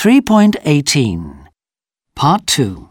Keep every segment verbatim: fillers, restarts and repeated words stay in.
three point eighteen, Part two.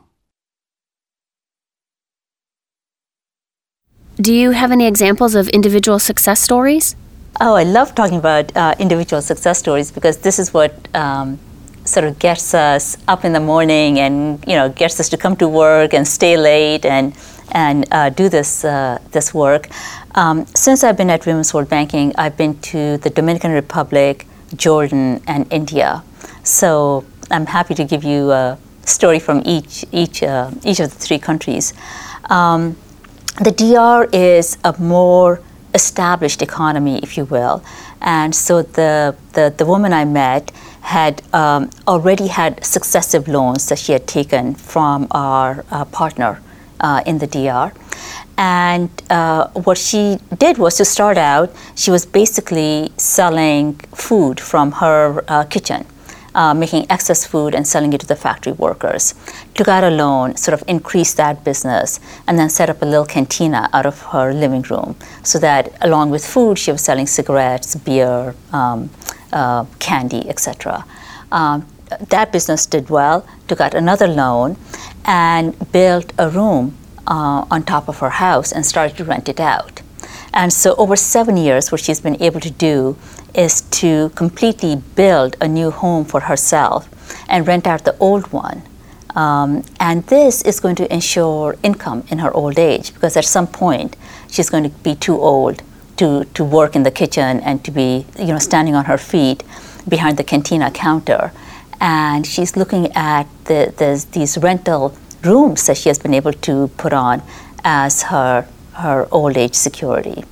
Do you have any examples of individual success stories? Oh, I love talking about uh, individual success stories because this is what um, sort of gets us up in the morning and, you know, gets us to come to work and stay late and and uh, do this uh, this work. Um, since I've been at Women's World Banking, I've been to the Dominican Republic, Jordan, and India. So I'm happy to give you a story from each each uh, each of the three countries. Um, the D R is a more established economy, if you will, and so the the, the woman I met had um, already had successive loans that she had taken from our uh, partner uh, in the D R. And uh, what she did was to start out, she was basically selling food from her uh, kitchen, uh, making excess food and selling it to the factory workers. Took out a loan, sort of increased that business, and then set up a little cantina out of her living room so that along with food, she was selling cigarettes, beer, um, uh, candy, et cetera. Um, that business did well, took out another loan, and built a room Uh, on top of her house and started to rent it out. And so over seven years, what she's been able to do is to completely build a new home for herself and rent out the old one. Um, and this is going to ensure income in her old age, because at some point she's going to be too old to, to work in the kitchen and to be, you know, standing on her feet behind the cantina counter. And she's looking at the, the, these rental rooms that she has been able to put on as her her old age security.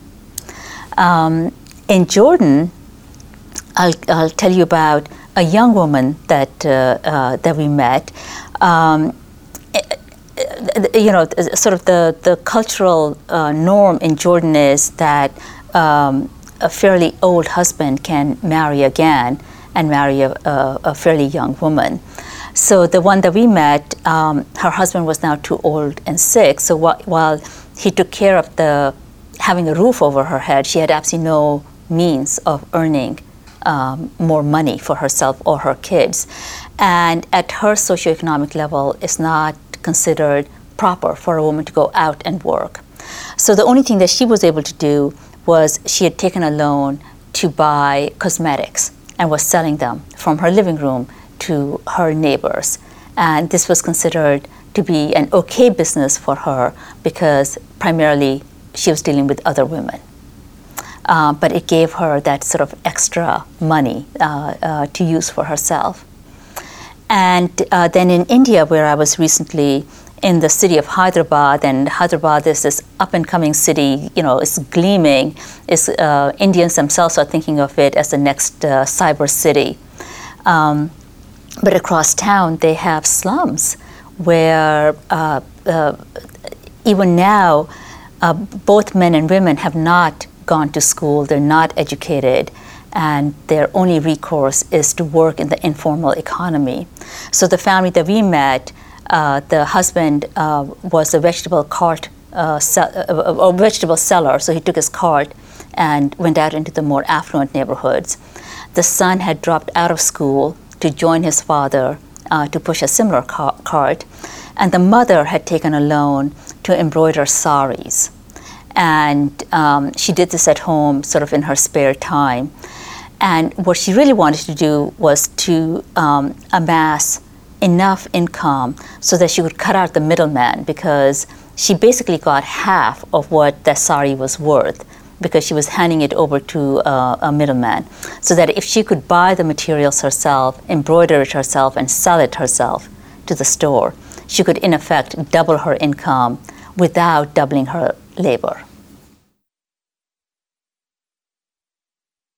Um, in Jordan, I'll, I'll tell you about a young woman that uh, uh, that we met. Um, you know, sort of the the cultural uh, norm in Jordan is that um, a fairly old husband can marry again and marry a, a, a fairly young woman. So the one that we met, um, her husband was now too old and sick. So wh- while he took care of the having a roof over her head, she had absolutely no means of earning um, more money for herself or her kids. And at her socioeconomic level, it's not considered proper for a woman to go out and work. So the only thing that she was able to do was she had taken a loan to buy cosmetics and was selling them from her living room to her neighbors. And this was considered to be an okay business for her because primarily she was dealing with other women. Uh, but it gave her that sort of extra money uh, uh, to use for herself. And uh, then in India, where I was recently, in the city of Hyderabad, and Hyderabad is this up-and-coming city, you know, it's gleaming. It's, uh, Indians themselves are thinking of it as the next uh, cyber city. Um, But across town, they have slums where uh, uh, even now, uh, both men and women have not gone to school, they're not educated, and their only recourse is to work in the informal economy. So the family that we met, uh, the husband uh, was a vegetable cart, uh, se- a, a vegetable seller, so he took his cart and went out into the more affluent neighborhoods. The son had dropped out of school to join his father uh, to push a similar car- cart. And the mother had taken a loan to embroider saris. And um, she did this at home, sort of in her spare time. And what she really wanted to do was to um, amass enough income so that she could cut out the middleman, because she basically got half of what that sari was worth, because she was handing it over to uh, a middleman, so that if she could buy the materials herself, embroider it herself, and sell it herself to the store, she could in effect double her income without doubling her labor.